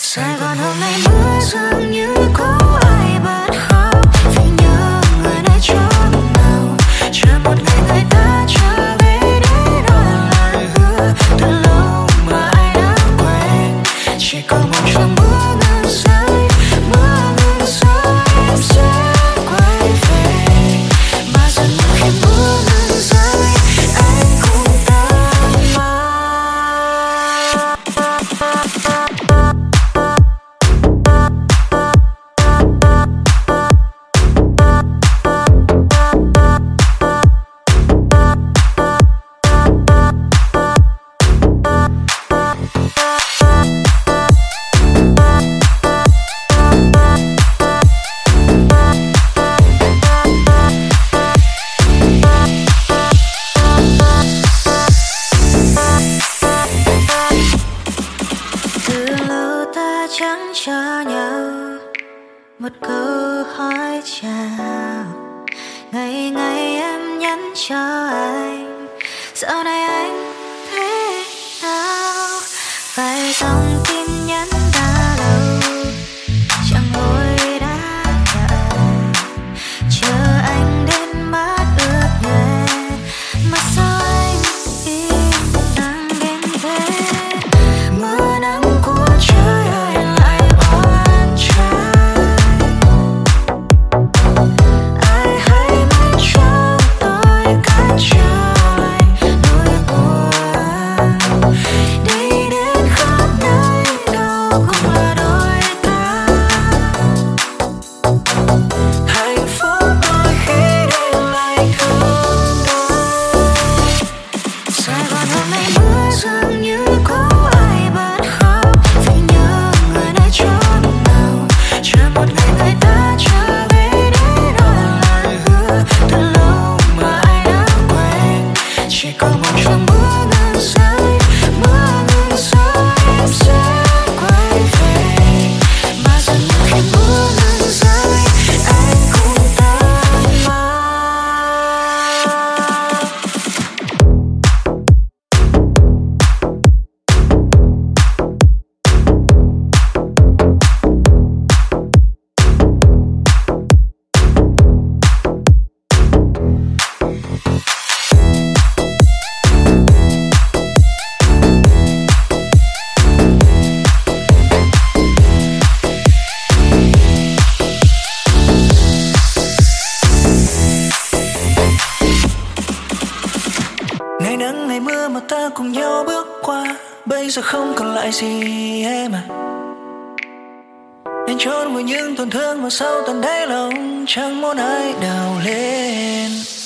Sài Gòn hôm nay mưa dường như có ai bật khóc vì nhớ người nơi chốn nào. Chờ một ngày người ta trở về để đó là lời hứa từ lâu mà ai đã quên. Chỉ còn mong cho mưa ngừng rơi, mưa ngừng rơi em sẽ quay về. Mà dần khi mưa ngừng rơi anh cũng tan mất. Chẳng cho nhau một câu hỏi chào. Ngày ngày em nhắn cho anh dạo này anh thế nào. Vài dòng tin nhắn đã lâu chẳng hồi đã đợi. Chờ anh đến mắt ướt nhòe mà sao anh im lặng đến thế. Mưa nắng của trời dường như có ai bật khóc vì nhớ người nơi chốn nào. Chờ một ngày người ta trở về để đó là lời hứa từ lâu mà ai đã quên. Chỉ còn mong cho mưa ngừng rơi, mưa ngừng rơi em sẽ quay về. Mà dần khi mưa ngừng rơi anh cũng tan mất. Ngày nắng ngày mưa mà ta cùng nhau bước qua, bây giờ không còn lại gì em à. Nên chôn vùi những tổn thương mà sâu tận đáy lòng chẳng muốn ai đào lên.